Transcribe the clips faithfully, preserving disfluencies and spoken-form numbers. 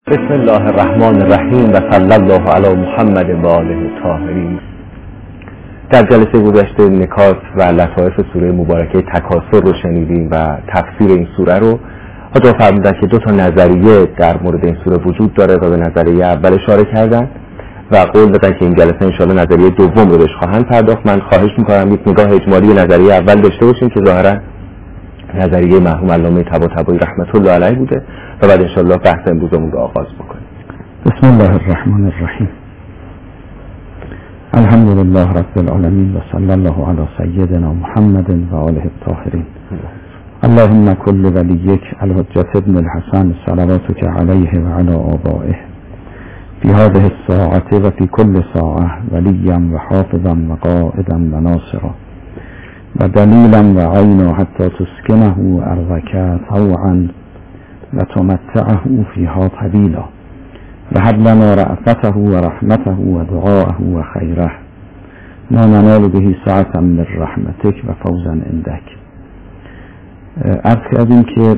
بسم الله الرحمن الرحیم و صلی الله علی محمد و آله الطاهرین. در جلسه گذشته نکات و لطایف سوره مبارکه تکاثر رو شنیدیم و تفسیر این سوره رو. حاجی فرمودن که دو تا نظریه در مورد این سوره وجود داره و به نظریه اول اشاره کردن و قول دادن که این جلسه انشاءالله نظریه دوم رو بهش خواهند پرداخت. من خواهش میکنم یک نگاه اجمالی نظریه اول داشته باشیم که ظاهرا نظریه مرحوم علامه طباطبایی رحمت الله علیه بوده و بعد انشاءالله بحث امروزمون رو آغاز بکنیم. بسم الله الرحمن الرحیم. الحمد لله رب العالمین و صلی الله علی سیدنا محمد و آله الطاهرین. اللهم كل وليك الحجة ابن الحسن صلواتك عليه وعلى آبائه في هذه الساعة وفي كل ساعة وليا وحافظا وقائدا وناصرا ودليلا وعينا حتى تسكنه أرضك طوعا وتمتعه فيها طويلا وهب لنا رأفته ورحمته ودعاءه وخيره ما ننال به سعة من رحمتك وفوزا عندك. عرض کردیم که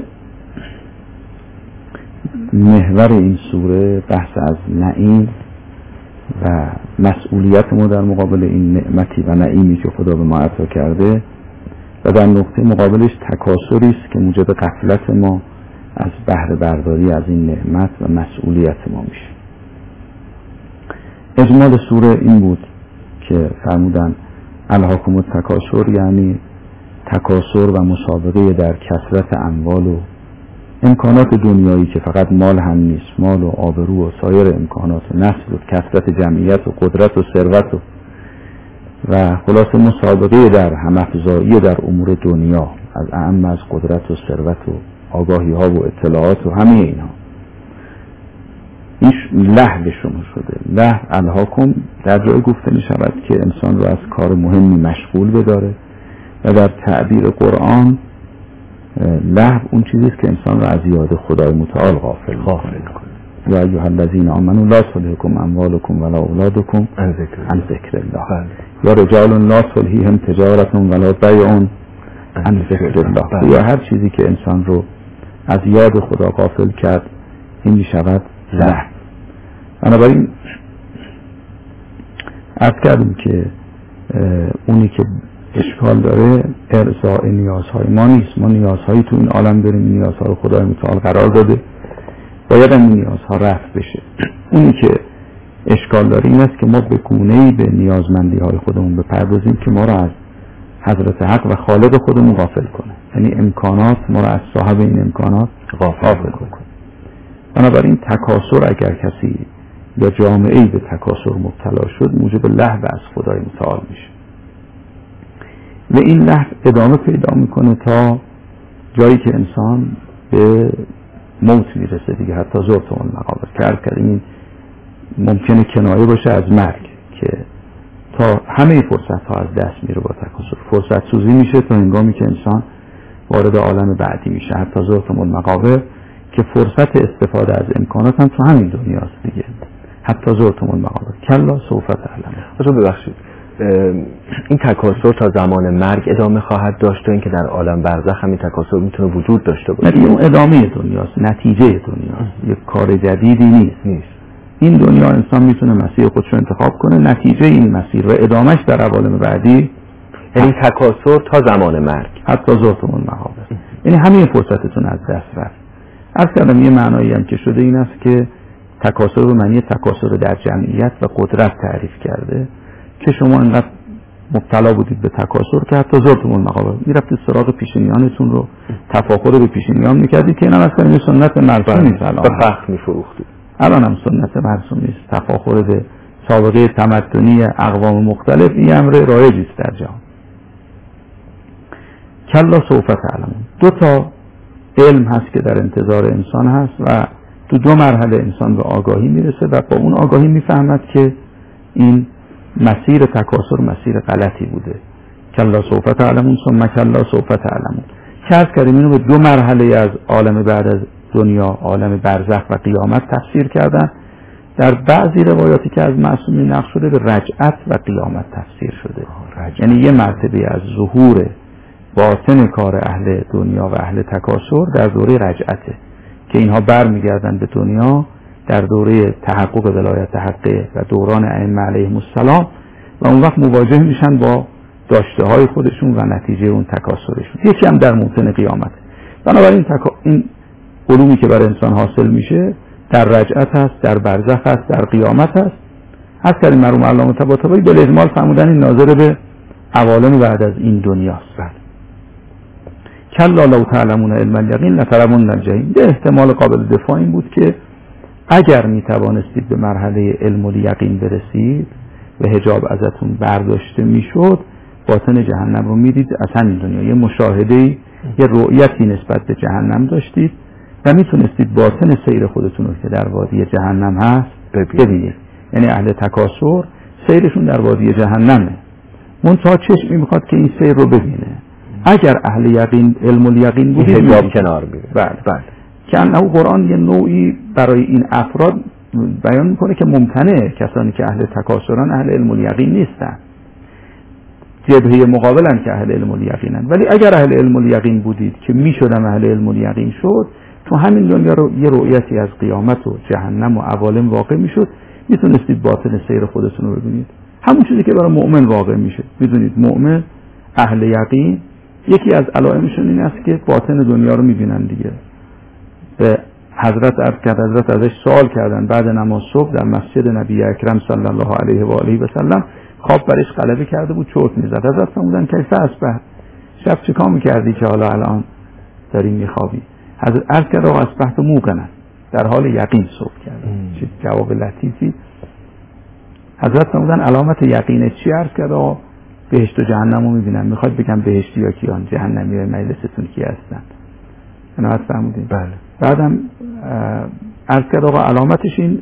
محور این سوره بحث از نعیم و مسئولیت ما در مقابل این نعمتی و نعیمی که خدا به ما عطا کرده و در نقطه مقابلش تکاسری است که موجب غفلت ما از بهره برداری از این نعمت و مسئولیت ما میشه. اجمال سوره این بود که فرمودن الهاکم التکاثر یعنی تکاثر و مسابقه در کثرت اموال و امکانات دنیایی که فقط مال هم نیست، مال و آبرو و سایر امکانات و نسل و کثرت جمعیت و قدرت و ثروت و و خلاص مسابقه در همافزایی در امور دنیا از اعم از قدرت و ثروت و آگاهی ها و اطلاعات و همه اینها. این لهو شما شده. لهو الهاکم در جای گفته می شود که انسان رو از کار مهمی مشغول بداره و در تعبیر قرآن لهو اون چیزیست که انسان را از یاد خدای متعال غافل غافل کنه. یا ایها الذین آمنوا لا تلهکم اموالکم ولا اولادکم عن ذکر الله یا رجال لا تلهیهم تجارت ولا بیع عن ذکر الله. یا هر چیزی که انسان رو از یاد خدا غافل کرد این می شود لهو. بنابراین عرض کردیم که اونی که اشکال داره ارضاء نیازهای ما نیست. ما نیازهایی تو این عالم داریم، نیازها رو خدای متعال قرار داده، باید این نیازها رفع بشه. اونی که اشکال داره این است که ما به گونه‌ای به نیازمندی های خودمون بپردازیم که ما رو از حضرت حق و خالق خودمون غافل کنه، یعنی امکانات ما رو از صاحب این امکانات غافل کنه. بنابراین تکاسر اگر کسی یا جامعه‌ای به تکاسر مبتلا شد موجب لهو از خدای متعال میشه و این لهو ادامه پیدا میکنه تا جایی که انسان به موت میرسه دیگه. حتی زرتم المقابر که عرض کردیم این ممکنه کنایه باشه از مرگ که تا همه فرصت ها از دست میره با تکاسر. فرصت سوزی میشه تا هنگامی که انسان وارد عالم بعدی میشه. حتی زرتم المقابر که فرصت استفاده از امکانات هم تو همین دنیاست دیگه. حتی زرتم المقابر کلا سوف تعلمون. آجا ببخشید این تکاسر تا زمان مرگ ادامه خواهد داشت و اینکه در عالم برزخ همین تکاسر میتونه وجود داشته باشه؟ نه، اون ادامه دنیاست، نتیجه دنیاست، یک کار جدیدی نیست. نیست. این دنیا انسان میتونه مسیر خودش رو انتخاب کنه، نتیجه این مسیر و ادامهش در عوالم بعدی یعنی تکاسر تا زمان مرگ حتی زرتم المقابر. یعنی همین فرصتتون از دست رفت. عرض کردم یه معنایی هم که شده این است که تکاسر به معنی تکاسر در جمعیت و قدرت تعریف کرده که شما انقدر مبتلا بودید به تکاسر که حتی زرتم المقابر میرفتید سراغ پیشینیانتون رو تفاخر به پیشینیان میکردید که این هم از کنیم سنت مرسومی است. الان به فخر میفروختید. الان هم سنت مرسومی است. تفاخر به سابقه تمدنی اقوام مختلف این امر رایجی است در جهان. کلا سوف تعلمون. دو تا علم هست که در انتظار انسان هست و تو دو مرحله انسان به آگاهی میرسه و با اون آگاهی میفهمد که این مسیر تکاسر مسیر غلطی بوده. کلا سوف تعلمون ثم کلا سوف تعلمون. چرا کردیم اینو به دو مرحله از عالم بعد از دنیا، عالم برزخ و قیامت تفسیر کردن. در بعضی روایاتی که از معصومین نقل شده به رجعت و قیامت تفسیر شده. یعنی یه مرتبه از ظهور باطن کار اهل دنیا و اهل تکاسر در دوره رجعته که اینها بر میگردن به دنیا در دوره تحقق ولایت حقه و دوران ائمه علیهم السلام و اون وقت مواجه میشن با داشته های خودشون و نتیجه اون تکاثرشون. یکی هم در موطن قیامت. بنابراین تکا... این علومی که برای انسان حاصل میشه در رجعت هست، در برزخ هست، در قیامت هست. از کلمه مرحوم علامه طباطبایی به اجمال فرمودن این ناظر به عوالم بعد از این دنیاست. کلا لو تعلمون علم الیقین لترون الجحیم. یه احتمال قابل دفاع این بود که اگر می توانستید به مرحله علم الیقین برسید و حجاب ازتون برداشته میشد، باطن جهنم رو میدید از همین دنیا. یه مشاهده، یه رؤیتی نسبت به جهنم داشتید و میتونستید باطن سیر خودتون رو که در وادی جهنم هست ببینید. یعنی اهل تکاثر سیرشون در وادی جهنمه، منتها چشمی میخواد که این سیر رو ببینه. اگر اهل یقین علم الیقین بود حجاب کنار میره. بله بله. که انه قرآن یه نوعی برای این افراد بیان میکنه که ممکنه کسانی که اهل تکاثرن اهل علم الیقین نیستن، جبهه مقابلن که اهل علم الیقینن. ولی اگر اهل علم الیقین بودید که میشدم اهل علم الیقین شد، تو همین دنیا رو یه رؤیتی از قیامت و جهنم و عوالم واقع میشد، میتونستید باطن سیر خودتون رو ببینید. همون چیزی که برای مؤمن واقع میشه. میدونید مؤمن اهل یقین یکی از علائمشون این است که باطن دنیا رو میبینن دیگه. به حضرت عرض کرد، حضرت ازش سوال کردن بعد نماز صبح در مسجد نبی اکرم صلی الله علیه و آله و سلم، خواب برش غلبه کرده بود، چرت میزد. حضرت فرمودن کیف اصبح، شب چیکار میکردی که حالا الان داری میخوابی؟ حضرت عرض کرد آقا اصبحت موقنا، در حال یقین صبح کرد. چه جواب لطیفی. حضرت فرمودن علامت یقین چی؟ عرض کرد آقا بهشت و جهنم رو میبینم. میخواد بگم بهشتی یا کیان، جهنمی های مجلستون کی هستن؟ عنایت فرمودین؟ بله. بعدم عرض کرد آقا علامتش این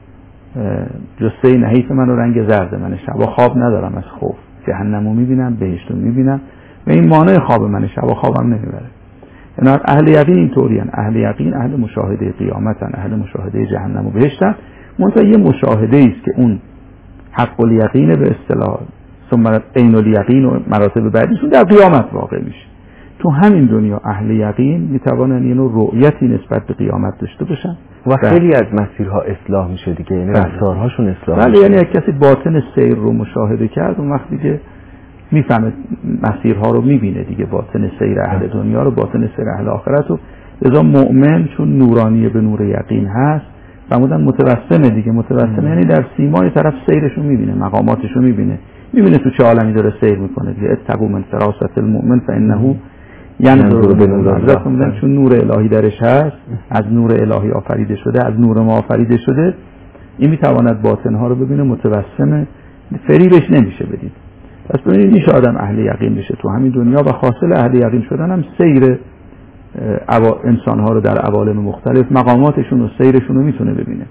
جثه نحیف من و رنگ زرد من، شبا خواب ندارم از خوف، جهنم رو میبینم، بهشت رو میبینم و این مانع خواب من، شبا خوابم نمیبره. عنایت اهل یقین این طوری هن. اهل یقین اهل مشاهده قیامتن، اهل مشاهده جهنم و بهشتن. منتها یه مشاهده است که اون حق الیقین به اصطلاح ثم عین الیقین و مراتب بعدیشون در قیامت واقع میشه. تو همین دنیا اهل یقین میتوانن یه نوع رؤیتی نسبت به قیامت داشته باشن و خیلی از مسیرها اصلاح میشه دیگه، یعنی رفتارهاشون اصلاح بله. میشه. یعنی یک کسی باطن سیر رو مشاهده کرد اون وقتی که میفهمه مسیرها رو میبینه دیگه، باطن سیر اهل دنیا رو، باطن سیر اهل آخرت رو. لذا مؤمن چون نورانی به نور یقین هست فرمودن متوسمه دیگه. متوسم یعنی در سیمای طرف سیرشو میبینه، مقاماتشو میبینه، میبینه تو چه عالمی داره سیر میکنه دیگه. اتقوا من فراست المؤمن فانه ینظر بنور الله. فرمودن چون نور الهی درش هست، از نور الهی آفریده شده، از نور ما آفریده شده، این میتواند باطنها رو ببینه، متوسمه، فریبش نمیشه بدید. پس ببینید میشه آدم اهل یقین بشه تو همین دنیا و حاصل اهل یقین شدن هم سیر انسانها رو در عوالم مختلف، مقاماتشون و سیرشون رو میتونه ببینه.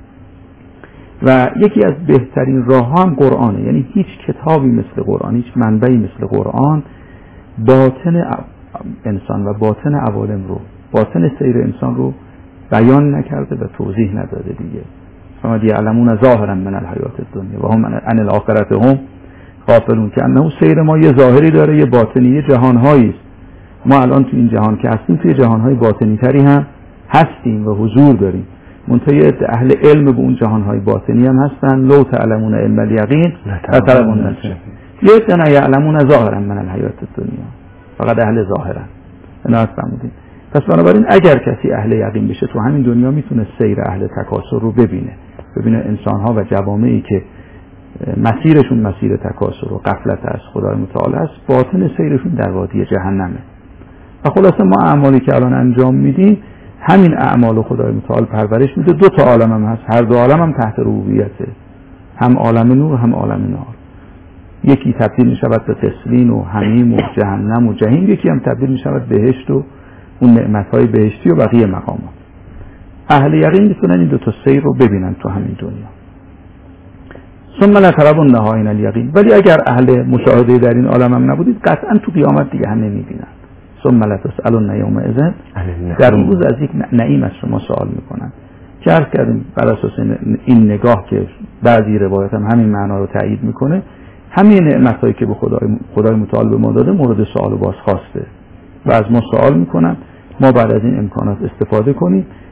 و یکی از بهترین راه ها هم قرآنه. یعنی هیچ کتابی مثل قرآن، هیچ منبعی مثل قرآن باطن انسان و باطن عوالم رو، باطن سیر انسان رو بیان نکرده و توضیح نداده دیگه. فما یعلمون ظاهرا من الحیات الدنیا و هم عن الاخرة هم غافلون. که انه سیر ما یه ظاهری داره، یه باطنی، یه جهانهایی است. ما الان تو این جهان که هستیم توی جهانهای باطنی تری هم هستیم و حضور داریم. منتهی اهل علم به اون جهانهای باطنی هم هستن. لو تعلمون علم الیقین لترون الجحیم. لیتنا یعلمون ظاهرا من الحیات الدنیا، فقط اهل ظاهرن. عنایت فرمودین. پس بنابراین اگر کسی اهل یقین بشه تو همین دنیا میتونه سیر اهل تکاثر رو ببینه، ببینه انسانها و جوامعی که مسیرشون مسیر تکاثر و غفلت از خدای متعال است، باطن سیرشون در وادی جهنمه. و خلاصه ما اعمالی که الان انجام میدیم، همین اعمال خدای متعال پرورش میده. دو تا عالم هم هست، هر دو عالم هم تحت ربوبیته، هم عالم نور هم عالم نار. یکی تبدیل می شود به تسلین و حمیم و جهنم و جهیم، یکی هم تبدیل می شود بهشت و اون نعمتهای بهشتی و بقیه مقامات. اهل یقین میتونن این دو تا سیر رو ببینن تو همین دنیا. ثم لترونها عین الیقین. ولی اگر اهل مشاهده در این عالم هم نبودید، قطعا تو قیامت دیگه هم نمیبینن. ثم لتسألن یومئذ، در اون روز از یک نعیم از شما سوال میکنن. که عرض کردیم بر اساس این نگاه که بعضی روایت هم همین معنا رو تایید میکنه، همین نعمتایی که به خدای خدای متعال به ما داده مورد سوال و بازخواسته و از ما سوال میکنن. ما بعد از این امکانات استفاده کنیم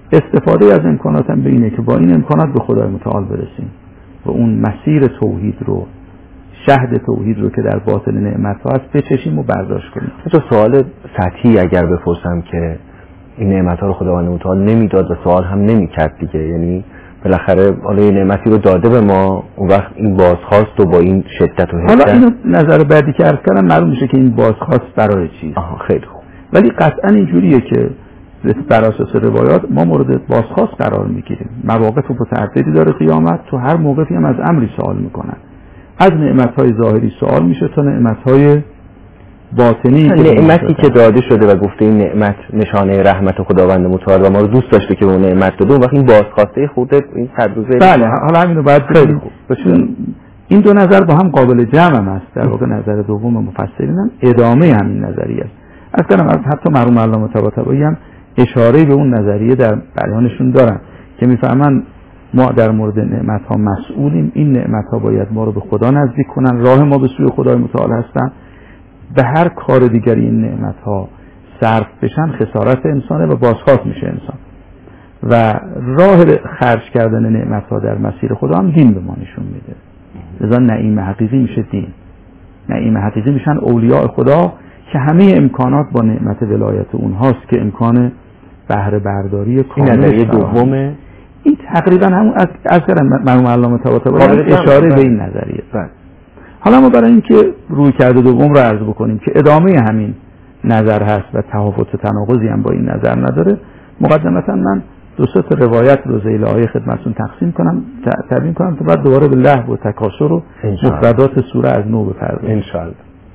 استفاده از امکانات هم به اینه که با این امکانات به خدای متعال برسیم و اون مسیر توحید رو، شهد توحید رو که در باطن نعمت ها هست بچشیم و برداشت کنیم. تو سوال سطحی اگر بپرسم که این نعمت ها رو خداوند متعال نمیداد و سوال هم نمیکرد دیگه، یعنی بالاخره حالا این نعمتی رو داده به ما، اون وقت این بازخواست و با این شدت و حدت. حالا اینو نظر بعدی که عرض کردم معلوم میشه که این بازخواست برای چیز. آها خیلی خوب. ولی قطعا اینجوریه که بر اساس روایات ما مورد بازخواست قرار میگیریم. مواقف متعددی داره قیامت، تو هر موقفی هم از امری سوال میکنن. از نعمت‌های ظاهری سوال میشه تا نعمت‌های باطنی. نعمتی که داده شده و گفته این نعمت نشانه رحمت خداوند متعال و ما رو دوست داشته که اون نعمت داده، اون وقت این بازخواسته خورده این تدریجی. بله، حالا همینو باید خیلی خوب. این دو نظر با هم قابل جمع هم است. در واقع نظر دوم مفسرین هم ادامه همین نظریه است. اصلا حتی مرحوم علامه طباطبایی هم اشاره به اون نظریه در بیانشون دارن که میفهمن ما در مورد نعمت ها مسئولیم، این نعمت ها باید ما رو به خدا نزدیک کنن، راه ما به سوی خدای متعال هستن. به هر کار دیگری این نعمت ها صرف بشن خسارت انسانه و بازخواست میشه انسان. و راه خرج کردن نعمت ها در مسیر خدا هم دین به ما نشون میده. لذا نعیم حقیقی میشه دین. نعیم حقیقی میشن اولیاء خدا که همه امکانات با نعمت ولایت اونهاست که امکان بهره برداری کامل. این نظریه دومه. این تقریبا همون از از مرحوم علامه طباطبایی اشاره به این نظریه. حالا ما برای اینکه روی کرده دوم رو عرض بکنیم که ادامه همین نظر هست و تفاوت تناقضی هم با این نظر نداره، مقدمتا من دو سه تا روایت رو ذیل آیه خدمتتون تقسیم کنم تبیین کنم تا بعد دوباره به لهو و تکاسر و مفردات سوره از نو بپردازیم ان شاء الله.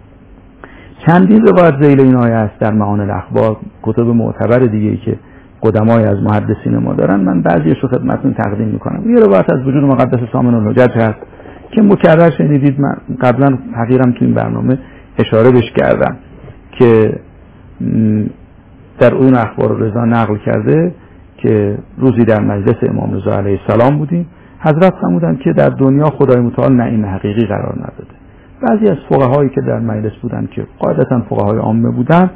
چندین روایت ذیل این آیه است در معانی الاخبار، کتب معتبر دیگه‌ای که قدمای از محدثین ما دارن، من بعضیش رو خدمتتون تقدیم میکنم. یه روایت از وجود مقدس سامن الحجت هست که مکرر شنیدید، من قبلا حقیقم تو این برنامه اشاره بهش کردم که در اون اخبار رضا نقل کرده که روزی در مجلس امام رضا علیه السلام بودیم، حضرت فرمودند که در دنیا خدای متعال نعیم حقیقی قرار نداده. بعضی از فقهایی که در مجلس بودند که قاعدتا فقهای عامه بودند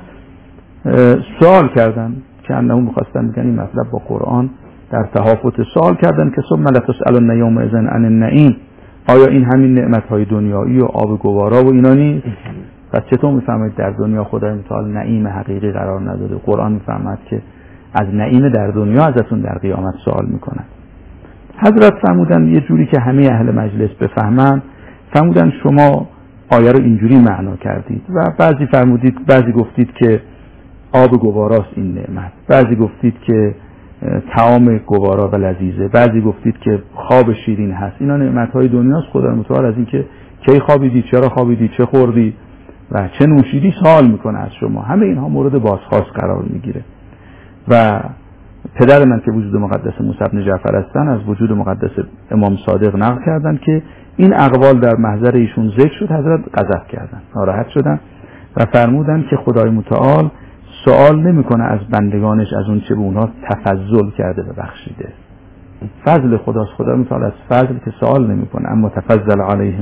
سوال کردند که انهم می‌خواستن بگن این مطلب با قرآن در تهافت، سوال کردند که ثم لتسألن یومئذ عن النعیم، آیا این همین نعمت‌های دنیایی و آب گوارا و اینا نیست؟ پس چطور میفهمید در دنیا خدای متعال نعیم حقیقی قرار نداده؟ قرآن میفهمد که از نعیم در دنیا ازتون در قیامت سوال میکنن. حضرت فرمودن یه جوری که همه اهل مجلس بفهمن، فرمودن شما آیه رو اینجوری معنا کردید و بعضی فرمودید، بعضی گفتید که آب گواراست این نعمت، بعضی گفتید که طعام گوارا و لذیذه، بعضی گفتید که خواب شیرین هست. اینا نعمت‌های دنیاست. خدای متعال از این که کی خوابیدی، چرا خوابیدی، چه خوردی و چه نوشیدی سوال میکنه از شما. همه اینها مورد بازخواست قرار میگیره. و پدر من که وجود مقدس موسی بن جعفر هستن از وجود مقدس امام صادق نقل کردن که این اقوال در محضر ایشون ذکر شد، حضرت غضب کردن، ناراحت شدن و فرمودن که خدای متعال سوال نمیکنه از بندگانش از اون چه به اونها تفضل کرده و بخشیده. فضل خداست. خدای متعال از فضل که سوال نمیکنه، اما تفضل علیهم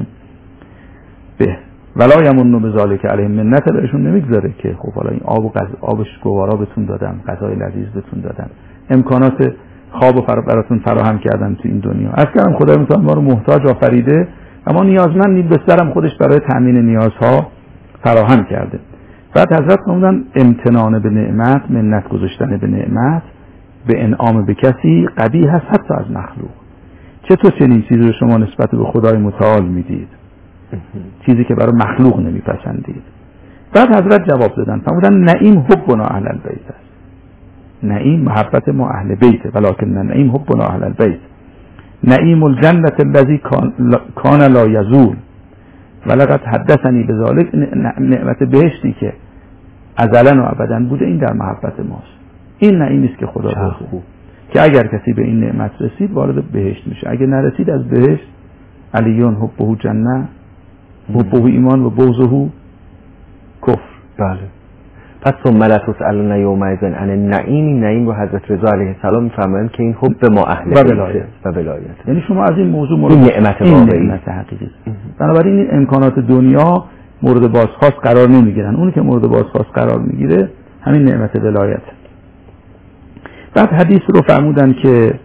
به ولا یمن بذالک علیهم، منت بهشون نمیگذاره که خب حالا این آب و غذا آبش گوارا بهتون دادم، غذای لذیذ بهتون دادم، امکانات خواب و فر براتون فراهم کردم تو این دنیا. از کردم خدای متعال ما رو محتاج آفریده و ما نیازمند نیست، بسرم خودش برای تامین نیازها فراهم کرده. بعد حضرت فرمودن امتنان به نعمت، منت گذاشتن به نعمت، به انعام به کسی قبیح هست حتی از مخلوق. چطور چنین چیزی رو شما نسبت به خدای متعال میدید؟ چیزی که برای مخلوق نمیپسندید. بعد حضرت جواب دادن فرمودن نعیم حبنا اهل البیت است. نعیم محبت ما اهل بیت، ولکن نعیم حبنا اهل البیت. نعیم الجنة الذی کان لا یزول ولقد حدثنی بذلک، نعمت بهشتی که ازلا و ابدا بوده، این در محبت ماست. این نعیمی است که خدا داده که اگر کسی به این نعمت رسید وارد بهشت میشه، اگر نرسید از بهشت علیون حبه جنه حبه ایمان و بغضه کفر. بله. پس ثم لتسألن یومئذ عن النعیم، نعیم رو حضرت رضا علیه السلام میفرمایند که این حب ما اهل و ولایت و ولایت، یعنی شما از این موضوع مورد این نعمت واقعی، نعمت حقیقی. بنابراین این امکانات دنیا مورد بازخواست قرار نمیگیرن. اونی که مورد بازخواست قرار میگیره همین نعمت ولایت. بعد حدیث رو فرمودن که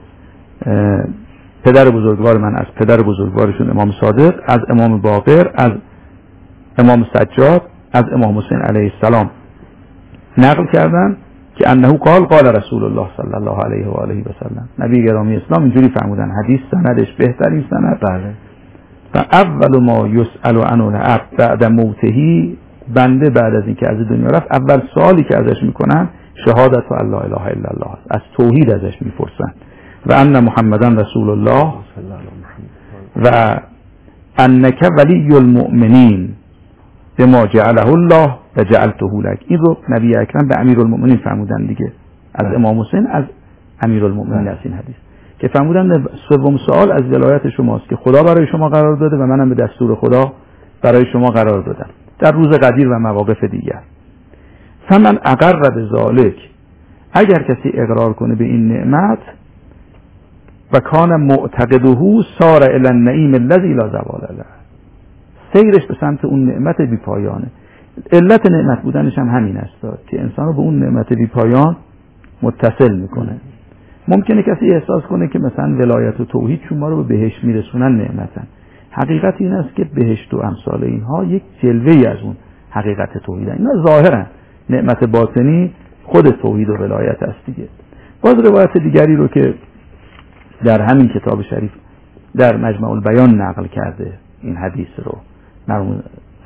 پدر بزرگوار من از پدر بزرگوارشون امام صادق، از امام باقر، از امام سجاد، از امام حسین علیه السلام نقل کردن که انه قال قال رسول الله صلی الله علیه و آله و سلم. نبی گرامی اسلام اینجوری فرمودن، حدیث سندش بهترین سند. بله. و اول ما یسأل عنه العبد بعد موته، بنده بعد از اینکه از دنیا رفت اول سوالی که ازش میکنن شهادت و لا اله الا الله، از توحید ازش میپرسن و ان محمدن رسول الله و انک ولی المؤمنین بما جعله الله و جعلته لک. این رو نبی اکرم به امیرالمؤمنین فرمودن دیگه، از امام حسین از امیرالمؤمنین از این حدیث که فرمودن سوم سوال از ولایت شماست که خدا برای شما قرار داده و منم به دستور خدا برای شما قرار دادم در روز قدیر و مواقف دیگر. فمن اقر بذالک، اگر کسی اقرار کنه به این نعمت و کان معتقده سار الی النعیم الذی لا زوال له، سیرش به سمت اون نعمت بی پایانه. علت نعمت بودنش هم همین است که انسان رو به اون نعمت بی پایان متصل میکنه. ممکنه کسی احساس کنه که مثلا ولایت و توحید شما رو به بهشت میرسونن نعمتن. حقیقت این است که بهشت و امثال اینها یک جلوه‌ای از اون حقیقت توحیدن. اینا ظاهرا، نعمت باطنی خود توحید و ولایت است دیگه. باز روایت دیگری رو که در همین کتاب شریف در مجمع البیان نقل کرده این حدیث رو مرحوم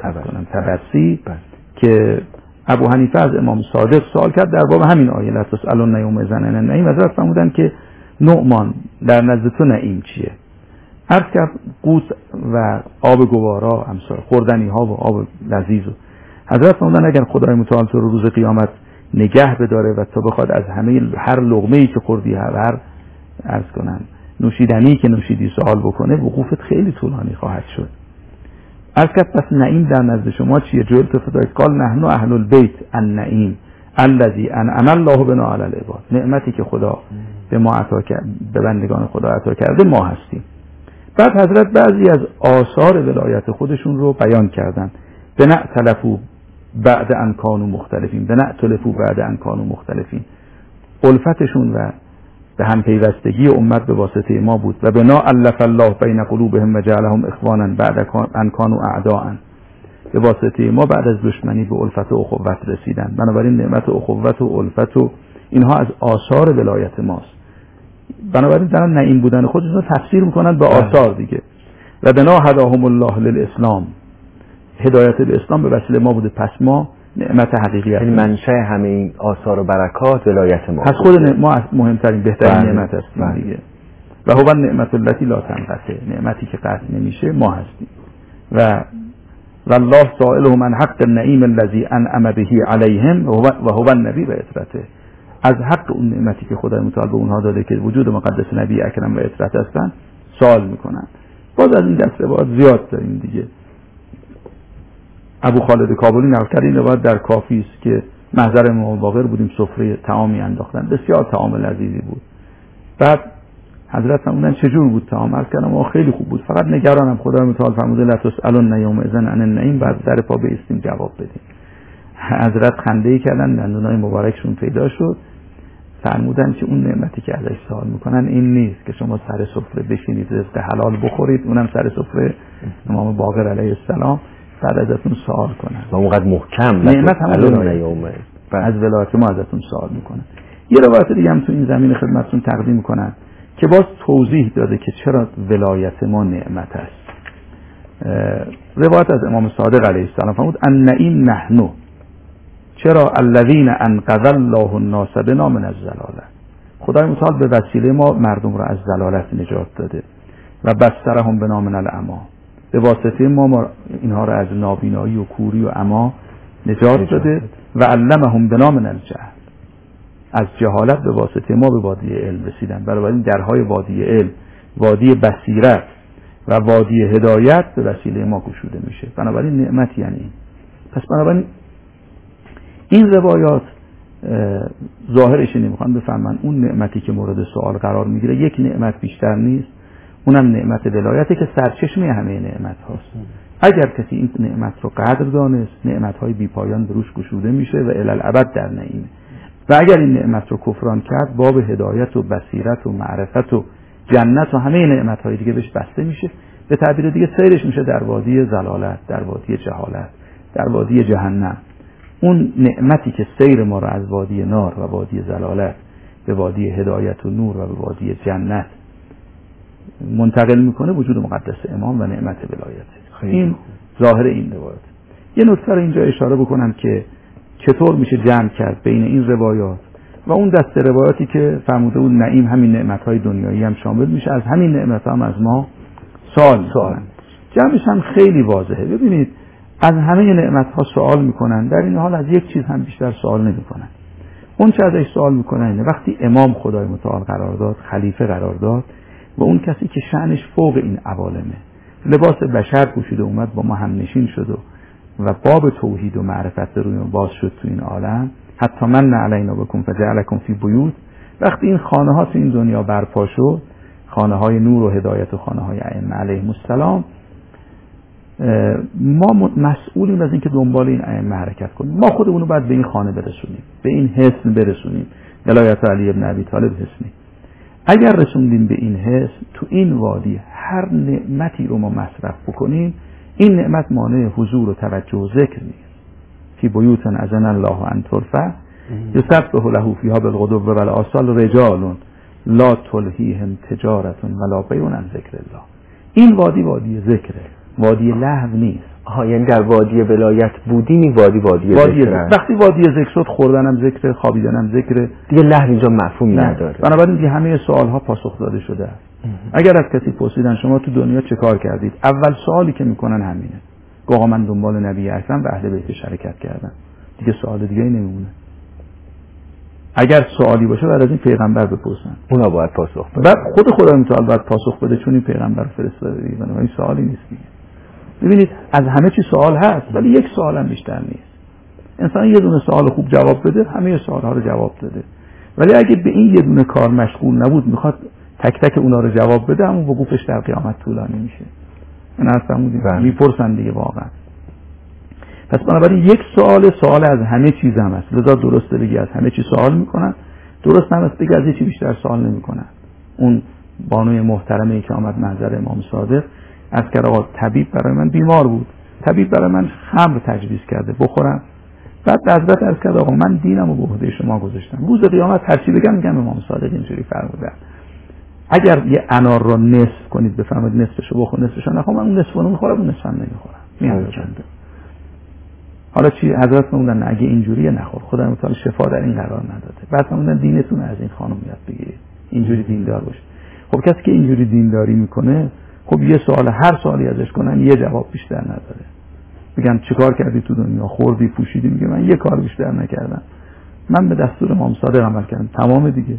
طبرسی که ابو حنیفه از امام صادق سوال کرد در باب همین آیه لا تسألون یوم اذن عن النعیم، حضرت فرمودن که نعمان در نزد تو نعیم چیه؟ عرض کرد قوت و آب گوارا، امثال خوردنی ها و آب لذیذ. حضرت فرمودن اگر خدای متعال تو رو روز قیامت نگه بداره و تو بخواد از همه هر لقمه‌ای که خوردی، هر عرض کنم نوشیدنی که نوشیدی سوال بکنه، وقوفت خیلی طولانی خواهد شد. عرض کرد پس نعیم در نزد شما چیه؟ جویل تو فدای قال نحن اهل البیت النعیم الذی انعم الله بنا علی العباد، نعمتی که خدا به ما عطا کرد، به بندگان خدا عطا کرده ما هستیم. بعد حضرت بعضی از آثار ولایت خودشون رو بیان کردن. بنع تلفو بعد ان کانوا مختلفین، بنع تلفو بعد ان کانوا مختلفین، الفتشون و به هم پیوستگی امت به واسطه ما بود. و بنا الف الله بین قلوبهم و جعلهم اخوانا بعد ان کانوا اعداء، به واسطه ما بعد از دشمنی به الفت و اخوت رسیدن. بنابراین نعمت و اخوت و الفت و اینها از آثار ولایت ماست. بنابراین دارن نعیم بودن خودشون رو تفسیر میکنن به آثار دیگه. و بنا هداهم الله للاسلام، هدایت به اسلام به وسیله ما بوده، پس ما نعمت حقیقی هستیم. این منشأ همه این آثار و برکات ولایت ما، پس خود ما مهمترین بهترین نعمت هستیم دیگه. و هو النعمت التي لا تنقطع، نعمتی که قطع نمیشه ما هستیم. و والله سائلهم عن حق النعیم الذي انعم به علیهم و هو النبی و اطرته، از حق اون نعمتی که خدای متعال به اونها داده که وجود مقدس نبی اکرم و اطرت هستن سوال میکنن. باز از این دست روایات زیاد داریم دیگه. ابو خالد کابلی نقل کرد، این روایت در کافی است که محضر امام باقر بودیم، سفره طعامی انداختن، بسیار طعام لذیذی بود. بعد حضرت فرمودن چجور بود طعام؟ عرض کردم خیلی خوب بود، فقط نگرانم خدای متعال فرموده لا تسألون یوم اذن عن النعیم، بعد در پا بایستیم جواب بدیم. حضرت خنده‌ای کردن، دندونای مبارکشون پیدا شد، فرمودن که اون نعمتی که ازش سوال میکنن این نیست که شما سر سفره بشینید رزق حلال بخورید، اونم سر سفره امام باقر علیه السلام، بعد ازتون سوال کنن و اونقدر محکم نعمت هم از ولایت ما ازتون سوال میکنن. یه روایت دیگه هم تو این زمین خدمتتون تقدیم میکنن که باز توضیح داده که چرا ولایت ما نعمت است. روایت از امام صادق علیه السلام فرمود النعیم نحن، چرا الذین انقذ الله الناس بنا من الضلاله، خدای متعال به وسیله ما مردم را از ضلالت نجات داده. و بصرهم بنا من العمی، به واسطه ما, ما اینها را از نابینایی و کوری و عمی نجات داده. و علمهم بنا من الجهل، از جهالت به واسطه ما به وادی علم رسیدن. بنابراین درهای وادی علم، وادی بصیرت و وادی هدایت به وسیله ما گشوده میشه. بنابراین نعمت یعنی این. پس بنابراین این روایات ظاهرش نمیخوان بفهمن اون نعمتی که مورد سوال قرار میگیره یک نعمت بیشتر نیست، اونم نعمت ولایتی که سرچشمه همه نعمت هاست. اگر کسی این نعمت رو قدر دانست، نعمت های بی پایان بروش گشوده میشه و الی الابد در نعیم. و اگر این نعمت رو کفران کرد باب هدایت و بصیرت و معرفت و جنت و همه نعمت‌های دیگه بهش بسته میشه. به تعبیر دیگه سیرش میشه در وادی ضلالت، در وادی جهالت، در وادی جهنم. اون نعمتی که سیر ما رو از وادی نار و وادی ضلالت به وادی هدایت و نور و به وادی جنت منتقل میکنه وجود مقدس امام و نعمت ولایت. این ظاهر این روایت. یه نکته رو اینجا اشاره بکنم که چطور میشه جمع کرد بین این روایات و اون دسته روایاتی که فرموده بود نعیم همین نعمت‌های دنیایی هم شامل میشه، از همین نعمت‌ها هم از ما سوال میکنن. جمعش هم خیلی واضحه. ببینید از همه نعمت‌ها سوال میکنن، در این حال از یک چیز هم بیشتر سوال نمیکنن. اون چه ازش سوال میکنن اینه وقتی امام خدای متعال قرار داد، خلیفه قرار داد و اون کسی که شأنش فوق این عوالمه، لباس بشر پوشیده اومد با ما هم نشین شد و و باب توحید و معرفت روی باز شد تو این عالم، حتی من علینا بکن فجعلکم فی بیوت. وقتی این خانه ها تو این دنیا برپا شد، خانه های نور و هدایت و خانه های ائمه علیهم السلام، ما مسئولیم از اینکه دنبال این ائمه حرکت کنیم. ما خودمون رو باید به این خانه برسونیم، به این حصن برسونیم، ولایت علی ابن ابی طالب حصنی. اگر رسوندیم به این حصن، تو این وادی هر نعمتی رو ما مصرف بکنیم، این نعمت مانع حضور و توجه و ذکر نیست. فی بیوت اذن الله ان ترفع یسبح له فیها بالغدو و بالآصال رجال لا تلهیهم تجارت ولا بیع عن ذکر الله. این وادی وادی ذکره، وادی لهو نیست. آها، یعنی در وادی ولایت بودیم، این وادی وادی, وادی ذکر. وقتی وادی ذکر شد، خوردنم ذکر، خوابیدنم ذکر، دیگه لهو اینجا مفهوم نداره. بنابراین دیگه همه سوال ها پاسخ داده شده است. اگر از کسی پرسیدن شما تو دنیا چه کار کردید، اول سوالی که میکنن همینه، گویا من دنبال نبی اکرم و اهل بیت شرکت کردم. دیگه سوال دیگه ای نمیمونه. اگر سوالی باشه بعد از این پیغمبر بپرسن، اونا باید پاسخ بدن. بعد خود خدای متعال باید پاسخ بده، چون این پیغمبر فرستاده دیگه. بنابراین سوالی نیست دیگه. ببینید از همه چی سوال هست ولی یک سوال هم بیشتر نیست. انسان یه دونه سوال خوب جواب بده، همه سوال ها رو جواب داده. ولی اگه به این یه دونه کار مشغول نبود، میخواد تک تک اونا رو جواب بده، همون وقوفش در قیامت طولانی میشه. من اصلا فرمودیم میپرسن دیگه واقعا. پس بنابراین یک سوال سوال از همه چیز هم هست. لذا درسته بگی از همه چی سوال میکنن، درست هم هست بگی از چی بیشتر سوال نمیکنن. اون بانوی محترمه که آمد محضر امام صادق از که آقا طبیب برای من بیمار بود، طبیب برای من خمر تجویز کرده بخورم. بعد حضرت عرض کرد آقا من دینم رو به عهده شما گذاشتم، روز قیامت هر چی بگم میگم امام صادق اینجوری فرمودن. اگر یه انار رو نصف کنید بفرمایید نصفشو بخور نصفشو نخور، من اون نصفو میخورم اون نصفم نمیخورم. میاد حالا چی حضرت فرمودن اگه اینجوریه نخور، خدا متعال شفا در این قرار نداده. بعد فرمودن دینتون از این خانم یاد بگیرید، اینجوری دیندار باشه. خب کسی که اینجوری دینداری میکنه، خب یه سوال هر سوالی ازش کنن یه جواب بیشتر نداره. میگن چیکار کردی تو دنیا، خوردی پوشیدی، میگه من یه کار بیشتر نکردم، من به دستور امام صادق عمل کردم، تمام دیگه.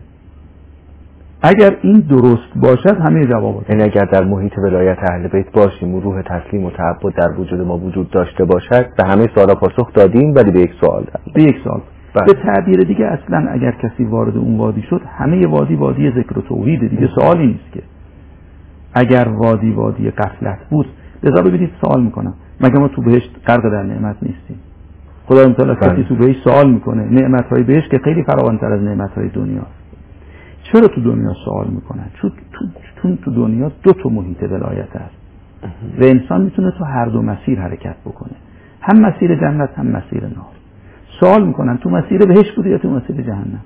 اگر این درست باشد همه جوابات. یعنی اگر در محیط ولایت اهل بیت باشیم و روح تسلیم و تعبد در وجود ما وجود داشته باشد، به همه سوالا پاسخ دادیم، ولی به یک سوال دادیم. به یک سوال. به تعبیر دیگه اصلا اگر کسی وارد اون وادی شد، همه وادی وادی ذکر و توحید دیگه، سوالی نیست که. اگر وادی وادی غفلت بود، لذا ببینید سوال میکنم، مگه ما تو بهشت غرق در نعمت نیستیم؟ خدای متعال کسی تو بهشت سوال میکنه، نعمت‌های بهشت که خیلی فراوان‌تر از نعمت‌های دنیا. چرا تو دنیا سوال میکنن؟ چون تو, تو, تو دنیا دو تا محیط ولایت هست و انسان میتونه تو هر دو مسیر حرکت بکنه، هم مسیر جنت هم مسیر نار. سوال میکنن تو مسیر بهشت بودی یا تو مسیر جهنم؟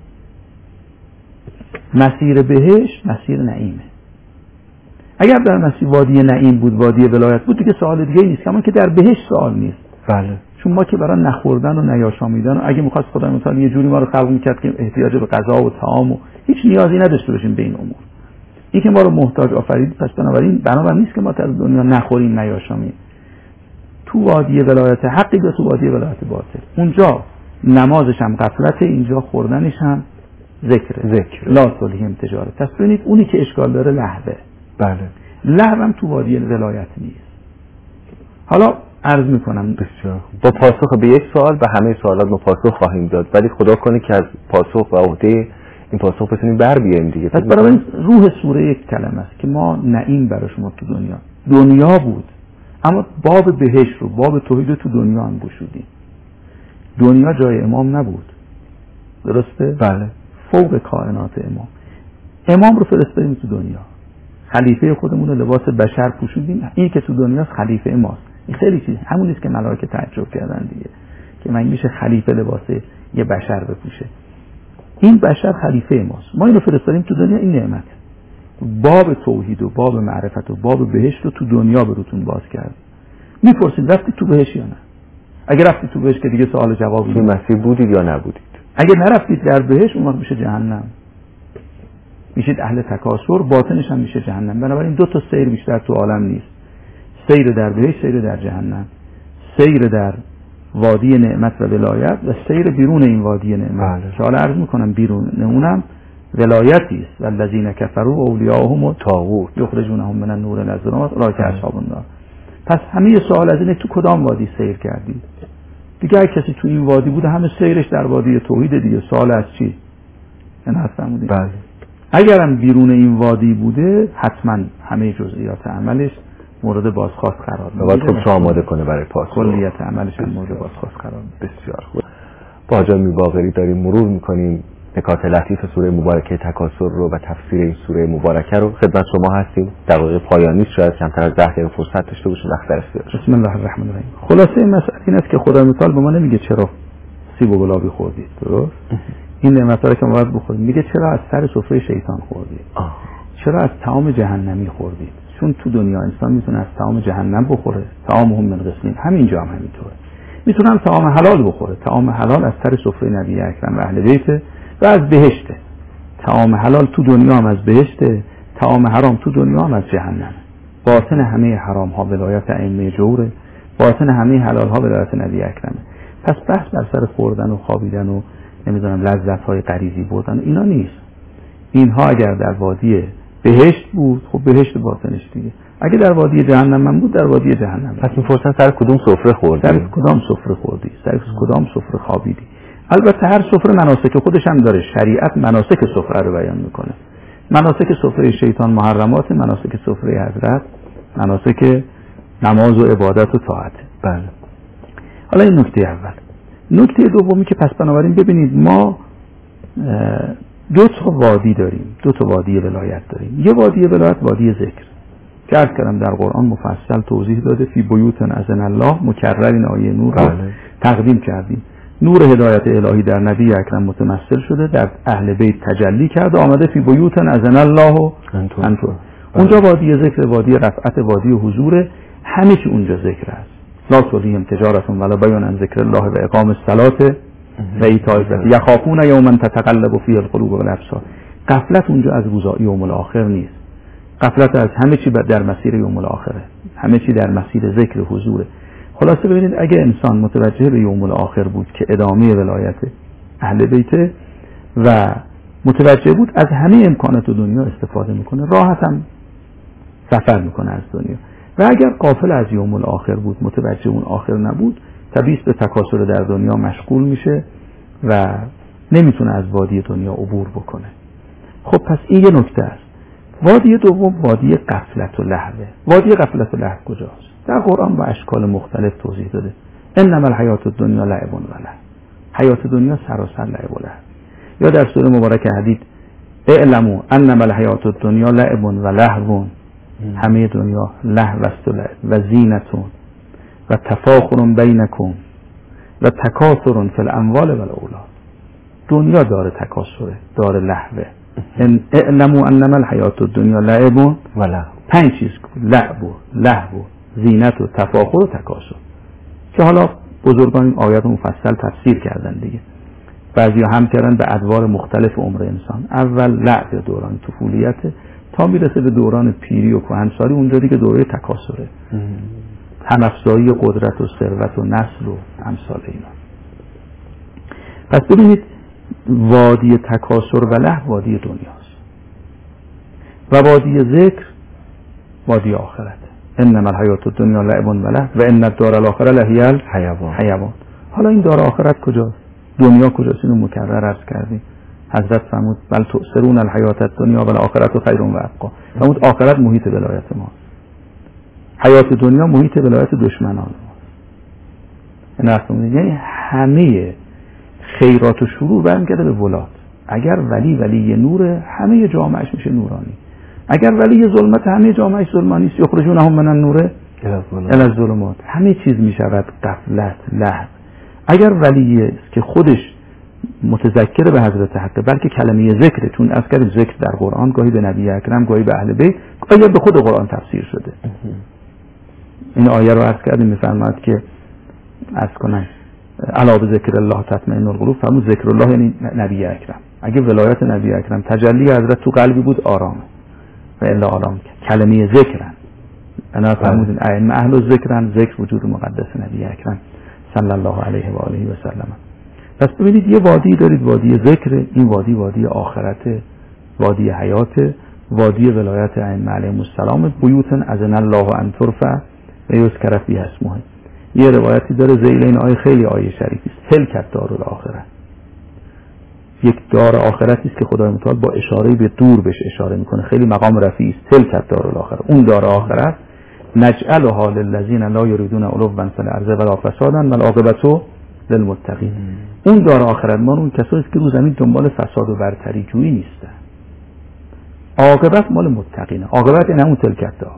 مسیر بهشت مسیر نعیمه. اگر در مسیر وادی نعیم بود، وادی ولایت بود، دیگه سوال دیگه نیست، کما که در بهشت سوال نیست. بله. چون ما که برای نخوردن و نیاشامیدن و اگه می‌خواست خدای متعال یه جوری ما رو خلق می‌کرد که احتیاج به غذا و طعام و هیچ نیازی نداشته باشیم به این امور، این که ما رو محتاج آفرید، پس بنابراین بنابراین نیست که ما از دنیا نخوریم نیاشامیم. تو وادی ولایت حقی به تو وادی ولایت باطل، اونجا نمازش هم غفلت، اینجا خوردنش هم ذکر ذکر لا تلهیهم تجارت. پس ببینید اونی که اشکال داره لهوه. بله. لهو هم تو وادی ولایت نیست. حالا عرض میکنم بسیار با پاسخ به یک سوال به همه سوالات ما پاسخ خواهیم داد، ولی خدا کنه که از پاسخ و عهده این پاسخ بتونیم بر بیاییم دیگه. پس برای روح سوره یک کلمه است که ما نعیم برای شما تو دنیا دنیا بود، اما باب بهشت رو، باب توحید رو تو دنیا هم گشودیم. دنیا جای امام نبود، درسته؟ بله. فوق کائنات امام. امام رو فرستادیم تو دنیا، خلیفه خودمون رو لباس بشر پوشوندیم، این که تو دنیاست خلیفه ماست. این خیلی چیز همون نیست که ملائکه تعجب کردن دیگه که من میشه خلیفه لباس یه بشر بپوشه. این بشر خلیفه ماست، ما اینو فرستادیم تو دنیا. این نعمت، باب توحید و باب معرفت و باب بهشت رو تو دنیا بروتون باز کرد. میپرسید رفتی تو بهشت یا نه؟ اگه رفتی تو بهشت که دیگه سوال جواب تو مسیر بودید یا نبودید؟ اگه نرفتید در بهشت اون وقت میشه جهنم، میشید اهل تکاسر، باطنش هم میشه جهنم. بنابراین دو تا سیر بیشتر تو عالم نیست، سیر در بهشت، سیر در جهنم، سیر در وادی نعمت و ولایت و سیر بیرون این وادی نعمت. که حالا عرض میکنم بیرون اونم ولایتی است. والذین کفروا اولیاءهم الطاغوت یخرجونهم من النور الی الظلمات اولئک اصحاب النار. پس همه سوال از اینه تو کدام وادی سیر کردی؟ دیگه اگه کسی تو این وادی بوده همه سیرش در وادی توحید دیگه، سوال از چی؟ این هستم بودیم. بله. اگرم بیرون این وادی بوده حتما همه جزئیات عملش مورد بازخواست قرار میگیره. باید خودش آماده کنه برای پاسخ. کلیت عملش هم مورد بازخواست قرار میگیره. بسیار خوب. با حاج آقای میرباقری داریم مرور میکنیم نکات لطیف سوره مبارکه تکاثر رو و تفسیر این سوره مبارکه رو. خدمت شما هستیم. دقایق پایانی شاید کمتر از ده دقیقه فرصت داشته باشیم، وقت در اختیار. بسم الله الرحمن الرحیم. خلاصه مسئله این است که خدای متعال به ما نمیگه چرا سیب و گلابی خوردید، درست؟ این نعمت‌ها رو که ما باید بخوریم. میگه چرا از سر سفره شیطان خوردید؟ آه. چرا از طعام جهنمی خوردید؟ چون تو دنیا انسان میتونه از طعام جهنم بخوره، طعامهم من غسلین، همینجا هم همینطوره. میتونن طعام حلال بخوره، طعام حلال از سر سفره نبی اکرم و اهل بیت و از بهشته. طعام حلال تو دنیا هم از بهشته، طعام حرام تو دنیا هم از جهنم. باطن همه حرام ها ولایت ائمه جوره، باطن همه حلال ها ولایت نبی اکرمه. پس بحث بر سر خوردن و خوابیدن و نمیدونم لذت های غریزی بردن اینا نیست. اینها اگر در وادی بهشت بود خب بهشت باطنش دیگه، اگه در وادی جهنم من بود در وادی جهنم. پس می‌پرسن سر کدوم سفره خوردی؟ سر کدام سفره خوردی؟ سر کدام سفره خوابیدی؟ البته هر سفره مناسک خودش هم داره. شریعت مناسک سفره رو بیان میکنه. مناسک سفره شیطان محرمات، مناسک سفره حضرت مناسک نماز و عبادت و طاعت. بله. حالا این نکته اول. نکته دومی که پس بنابراین ببینید ما دو تا وادی داریم، دو تا وادی ولایت داریم. یه وادی ولایت وادی ذکر که عرض کردم در قرآن مفصل توضیح داده. فی بیوت اذن الله، مکرر این آیه نور رو بله. تقدیم کردیم. نور هدایت الهی در نبی اکرم متمثل شده، در اهل بیت تجلی کرده، آمده فی بیوت اذن الله انتو. اونجا وادی ذکر، وادی رفعت، وادی حضور، همه چی اونجا ذکر است. لا تلهیهم تجارة ولا بیع عن ذکر الله و اقام الصلاة و ایتاء الزکاة یخافون یوما تتقلب فیه القلوب والابصار. غفلت اونجا از روز یوم الاخر نیست، غفلت از همه چی در مسیر یوم الاخره، همه چی در مسیر ذکر حضوره. خلاصه ببینید اگه انسان متوجه به یوم الاخر بود که ادامه ولایت اهل بیت و متوجه بود از همه امکانات دنیا استفاده میکنه، راحت هم سفر میکنه از دنیا. و اگر غافل از یوم الاخر بود، متوجه اون آخر نبود، طبیعی به تکاسر در دنیا مشغول میشه و نمیتونه از وادی دنیا عبور بکنه. خب پس این یه نکته است. وادی دوم وادی غفلت و لهوه. وادی غفلت و لهو کجاست؟ در قرآن با اشکال مختلف توضیح داده. انما الحیات الدنیا لعب و لهو. حیات دنیا سراسر لعب و لهو. یا در سوره مبارکه حدید اعلموا انما الحیات الدنیا لعب و لهو، همه دنیا لهو است و لعب و زینتون و تفاخر بینکم و تکاثر فی الاموال و الاولاد. دنیا داره تکاثره، داره لهوه. ان اعلموا انما الحیات الدنیا لعب و لهو. پنج چیز: لعب و لهو و زینت و تفاخر و تکاثر، که حالا بزرگان این آیات مفصل تفسیر کردن دیگه. بعضی هم کردن به ادوار مختلف عمر انسان. اول لعب دوران طفولیت تا میرسه به دوران پیری و کهنسالی، اونجا دیگه دوره تکاثره، همافزایی قدرت و ثروت و نسل و امثال اینا. پس ببینید وادی تکاثر و لهو وادی دنیاست و وادی ذکر وادی آخرت. انما الحیات الدنیا لعب و لهو و ان الدار الاخره لهی الحیوان. حالا این دار آخرت کجاست؟ دنیا کجاست؟ اینو مکرر عرض کردیم. حضرت فرمود بل تؤثرون الحیات الدنیا و الاخرت خیر و ابقی. فرمود آخرت محیط ولایت ما، حیات دنیا محیط ولایت دشمنان ما. یعنی همه خیرات و شرور برمیگرده به ولات. اگر ولی ولی نور، همه جامعهش میشه نورانی. اگر ولی ظلمت، همه جامعهش ظلمانی است. یخرجونهم من النور الی الظلمات، همه چیز میشود غفلت، لهو. اگر ولی است که خودش متذکر به حضرت حق، بلکه کلمه ذکر، چون از کردیم ذکر در قرآن گاهی به نبی اکرم، گاهی به اهل بیت، گاهی به خود قرآن تفسیر شده. این آیه رو عرض کردیم، میفرماید که عرض کنن الا بذکر الله تطمئن القلوب، فرمود ذکر الله یعنی نبی اکرم. اگه ولایت نبی اکرم، تجلی حضرت تو قلبی بود، آرام و الا آرام. کلمه ذکرن، انا فرمودن ائمه اهل ذکرن، ذکر وجود مقدس نبی اکرم صلی الله علیه و آله و سلم. پس ببینید یه وادی دارید، وادی ذکر. این وادی وادی آخرت، وادی حیات، وادی ولایت ائمه علیهم السلام. بیوتن اذن الله ان ترفع و یذکر فیها اسمه. یه روایتی داره ذیل این آیه، خیلی آیه شریفی است، تلک دارالآخرة. یک دار آخرتی است که خدای متعال با اشاره به دور بهش اشاره میکنه، خیلی مقام رفیعی است. تلک دارالآخرة، اون دار آخرت. نجعلها للذین لا یریدون علوا فی الارض ولا فسادا والعاقبة للمتقین. اون دار آخرت ما اون کسایی که رو زمین دنبال فساد و برتری جویی نیستن. عاقبت مال متقینه. عاقبت این همون تلک دار.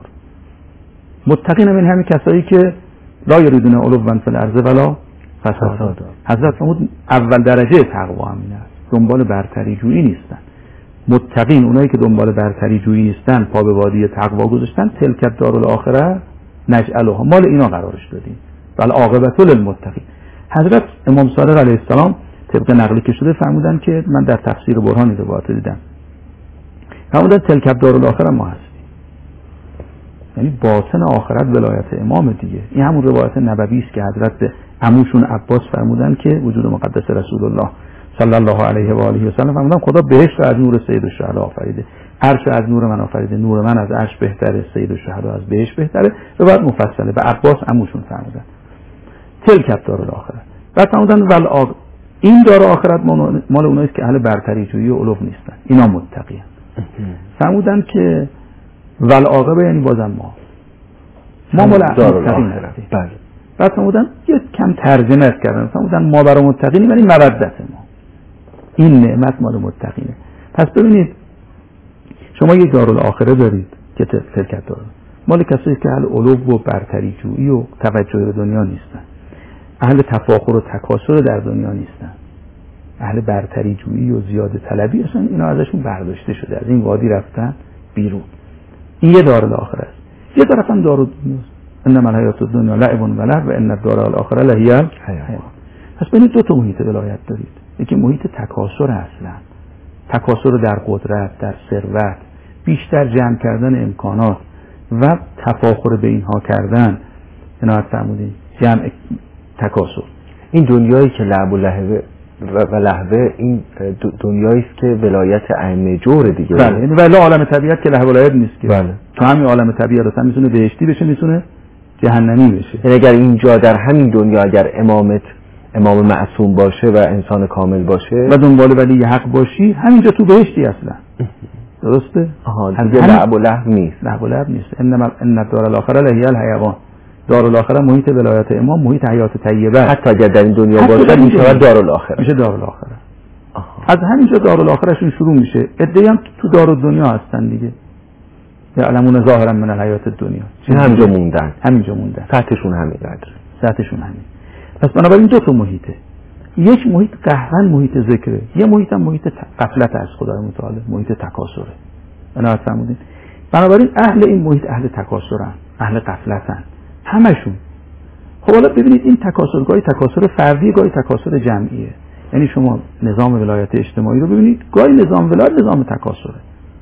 متقین هم این همین کسایی که لا یریدون علوا فی الارض ولا فسادا. حضرت فرمود اول درجه تقوا همین است، دنبال برتری جویی نیستن. متقین اونایی که دنبال برتری جویی نیستن، پا به وادی تقوا گذاشتن، تلک دارالآخرة نجعلها، مال اینا قرارش دادیم. بل عاقبت للمتقین. حضرت امام صادق علیه السلام طبق نقلی که شده فرمودن که من در تفسیر برهان روایت دیدم، فرمودن تلک دارالآخرة ما هستیم، یعنی باطن آخرت ولایت امام دیگه. این همون روایت نبوی است که حضرت به عموشون عباس فرمودن که وجود مقدس رسول الله صلی الله علیه و آله و سلم فرمودن خدا بهشت از نور سید الشهدا آفریده، عرش از نور من آفریده، نور من از عرش بهتره، سید الشهدا از بهشت بهتره. روایت مفصله به عباس عموشون فرمودن تلک دارالآخرة. بعد فرمودن ول آق... این دار آخرت مال اونایی است که اهل برتری جویی و علو نیستن، اینا متقین. فرمودن که ول عاقبه یعنی بازم ما ما مال متقین هستیم. بله. بعد فرمودن یه کم ترجمه کردن، فرمودن ما برای متقینیم ولی مودت ما، این نعمت مال متقینه. پس ببینید شما یک دارالآخره دارید که تلک دار مال کسایی که اهل علو و برتری جویی و توجه به دنیا نیستن، اهل تفاخر و تکاسر در دنیا نیستن، اهل برتری جویی و زیاده طلبی هستن. اینا ازشون برداشته شده، از این وادی رفتن بیرون. این یه دارالآخره است. یه طرف هم دارالدنیا است، انما الحیات الدنیا لعب و لهو و ان الدارالآخرة لهی الحیوان. پس ببینید دو تا محیط ولایت دارید. یکی محیط تکاسر اصلا، تکاسر در قدرت، در ثروت، بیشتر جمع کردن امکانات و تفاخر به اینها کردن. عنایت فرمودید جمع تکاسر. این دنیایی که لعب و لهو و لهوه، این دنیایی است که ولایت ائمه جور دیگه. بله، یعنی ولی عالم طبیعت که لهو و لعب نیست که. بله. تو همین عالم طبیعت اصلا میتونه بهشتی بشه، میتونه جهنمی بشه. یعنی اگر اینجا در همین دنیا اگر امامت امام معصوم باشه و انسان کامل باشه و دنبال ولی حق باشی، همینجا تو بهشتی اصلا. درسته؟ آها، دیگه لعب و لهو نیست. لعب و لهو نیست. انما ان الدارالآخرة لهی الحیوان. دارالآخرة محیط ولایت امام، محیط حیات طیبه. حتی اگر در این دنیا باشه میشه دارالآخرة. میشه دارالآخرة. از همینجا دارالآخرهشون شروع میشه. عده‌ای هم تو دارالدنیا هستن دیگه. یعلمون ظاهرا من الحیات الدنیا. همینجا موندن. همینجا موندن. سطحشون همینقدر. سطحشون همین. پس بنابراین دو تا محیطه. یک محیط قهرن محیط ذکره، یه محیط هم محیط غفلت از خدای متعال، محیط تکاسره. بنابراین فرمودین بنابراین اهل این محیط اهل تکاسرن، اهل غفلتن همشون. خب حالا ببینید این تکاسر گاهی تکاسر فردی، گاهی تکاسر جمعیه. یعنی شما نظام ولایت اجتماعی رو ببینید، گاهی نظام ولایت نظام تکاسره.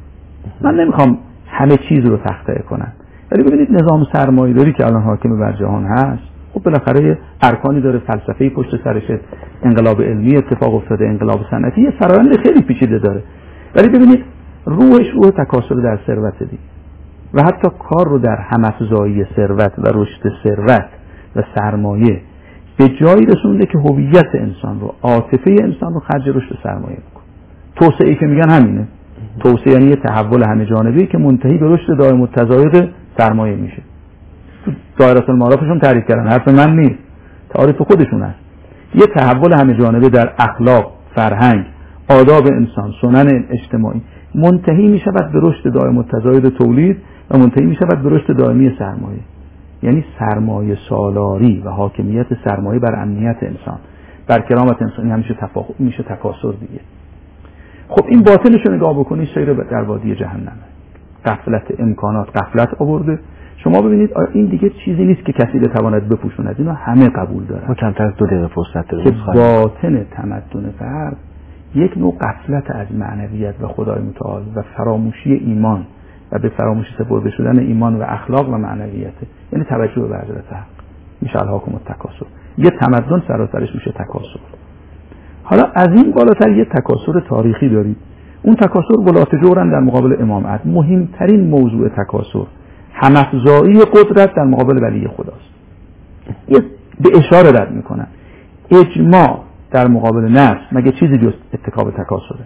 من نمیخوام همه چیز رو تخطئه کنم، ولی ببینید نظام سرمایه‌داری که الان حاکم بر جهان هست، خب بالاخره ارکانی داره، فلسفه‌ای پشت سرشه، انقلاب علمی اتفاق افتاده، انقلاب صنعتی، یه فرآیند خیلی پیچیده داره. ولی ببینید روحش روح تکاسر در ثروت دی و حتی کار رو در هم‌افزایی ثروت و رشد ثروت و سرمایه به جایی رسونده که هویت انسان رو، عاطفه انسان رو خرج رشد سرمایه میکنه. توسعه‌ای که میگن همینه. توسعه یعنی تحول همه جانبه‌ای که منتهی به رشد دائم التزاید سرمایه میشه. تو دایره المعارفشون تعریف کردن، حرف من نیست، تعریف خودشون است یه تحول همه جانبه در اخلاق، فرهنگ، آداب انسان، سنن اجتماعی منتهی می شود به رشد دائم التزاید تولید و منتهی می شود به رشد دائمی سرمایه. یعنی سرمایه سالاری و حاکمیت سرمایه بر امنیت انسان، بر کرامت انسانی همیشه تفاخر میشه تکاسر دیگه. خب این باطنش رو نگاه بکنید، سیر در وادی جهنمه. غفلت امکانات، غفلت آورده. شما ببینید این دیگه چیزی نیست که کسی بتواند بپوشوند، اینو همه قبول دارن. ما کمتر از دو دقیقه فرصت داریم که باطن تمدن فرد یک نوع غفلت از معنویت و خدای متعال و فراموشی ایمان و به فراموشی سپرده شدن ایمان و اخلاق و معنویت، یعنی توجه به حضرت حق. میشه الهاکم التکاسر. یه تمدن سراسرش میشه تکاسر. حالا از این بالاتر یه تکاسر تاریخی دارید. اون تکاسر ولات جورن در مقابل امام عدل. مهمترین موضوع تکاسر همافزایی قدرت در مقابل ولی خداست. یه به اشاره رد میکنن اجماع در مقابل نفس مگه چیزی جز اتکاب تکاسره؟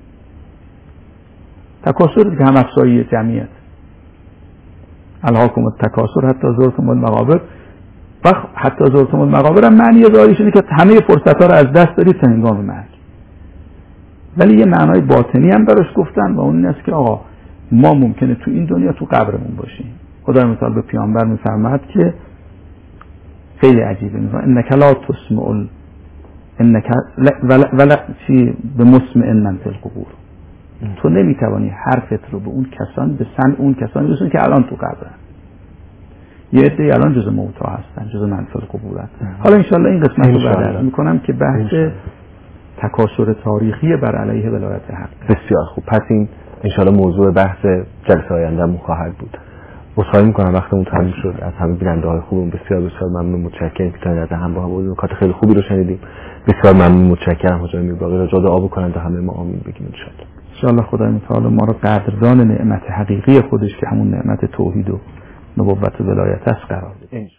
تکاسر که همافزایی جمعیت. الهاکم التکاسر حتی زرتم المقابر. و حتی زرتم المقابر هم معنی ظاهریش اینه که همه فرصت ها رو از دست دارید تا هنگام مرگ. ولی یه معنای باطنی هم براش گفتن و اون این است که آقا ما ممکنه تو این دنیا تو قبرمون باشیم. خدای متعال به پیامبر میفرماد که خیلی عجیبه، میگه انک لا تسمع ال... انک ولا ولا چی به مسمع من فی القبور. تو نمیتوانی حرفت رو به اون کسان به سمع اون کسانی برسونی که الان تو قبرن. یه عده الان جزء موتا هستن، جزء من فی القبور هستن. حالا ان شاء الله این قسمت رو بعد عرض میکنم که بحث تکاسر تاریخی بر علیه ولایت حق. بسیار خوب. پس این ان شاء الله موضوع بحث جلسه آیندهمون خواهد بود. عذرخواهی میکنم وقتمون تموم شد. از همه بیننده های خوبم بسیار بسیار ممنون، متشکرم که تا این لحظه همراه بودید. نکات خیلی خوبی رو شنیدیم. بسیار ممنون، متشکرم. حاجی میرباقی را جا دعا بکنند تا همه ما آمین بگیم ان شاء الله. ان شاء الله خدای متعال ما رو قدردان نعمت حقیقی خودش که همون نعمت توحید و نبوت و ولایت است قرار بده.